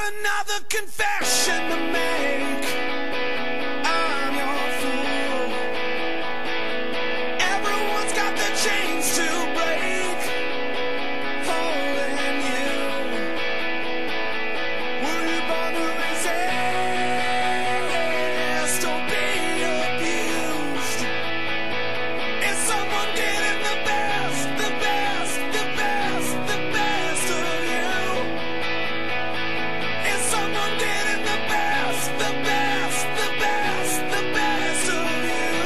another confession to make. I'm your fool. Everyone's got their chains to break, holding you. Were you born to resist or be abused? Is someone getting the best, the best, the best, the best of you? Is someone getting the best, the best, the best, the best of you?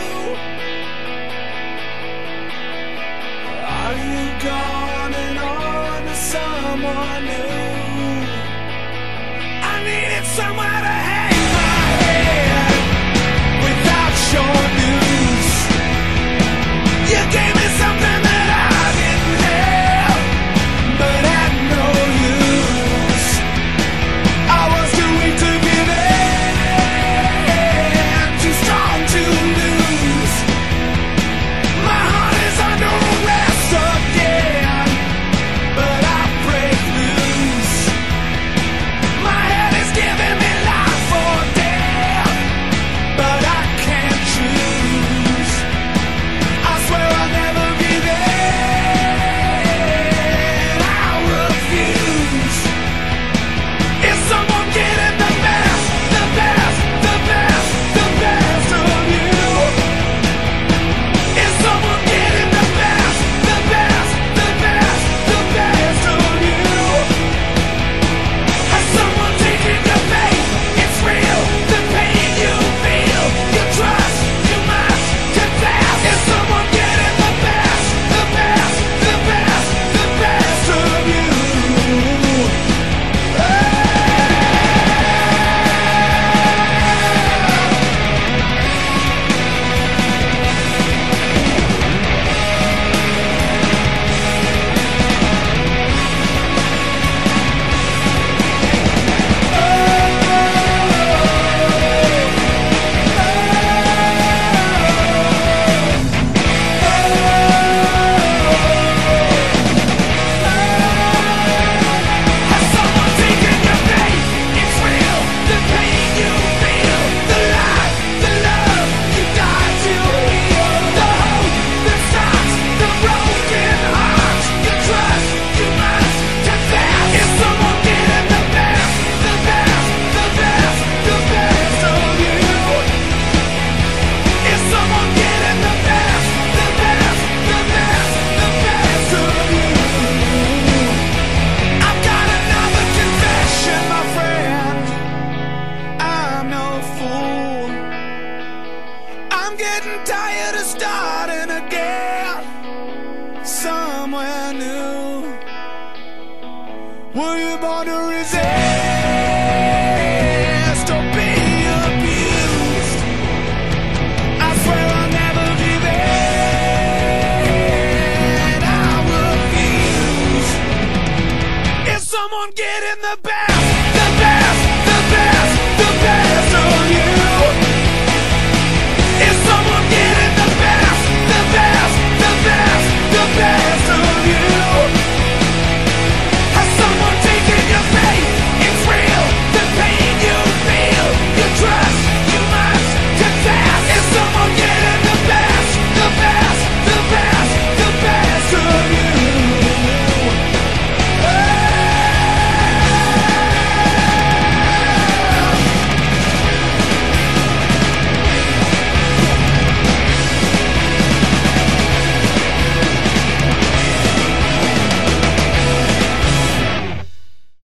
Are you going on to someone new? I needed somewhere to hang my head without your news. You gave me something that I didn't have, but had no use. I was too weak to give in, too strong to lose. My heart is under arrest again, but I break loose. My head is giving me life or death, but I can't choose. I swear I'll never give in. I refuse. Is someone getting the best, the best, the best, the best of you? Is someone getting the best, the best, the best, the best of you? Has someone taken your faith? It's real, the pain you feel, you trust, you must confess. Is someone getting the best, the best, the best, the best of you? Has someone taken your faith? It's real, the pain you feel, the life, the love you die to heal, the hope that stops the broken heart. You trust, you must confess. Is someone getting the best, the best, the best, the best of you? Is someone getting the best, the best, the best, the best of you? I've got another confession, my friend. I'm no fool. I'm getting tired of starting again somewhere new. Were you born to resist or be abused? I swear I'll never give in. I refuse. Is someone getting the best?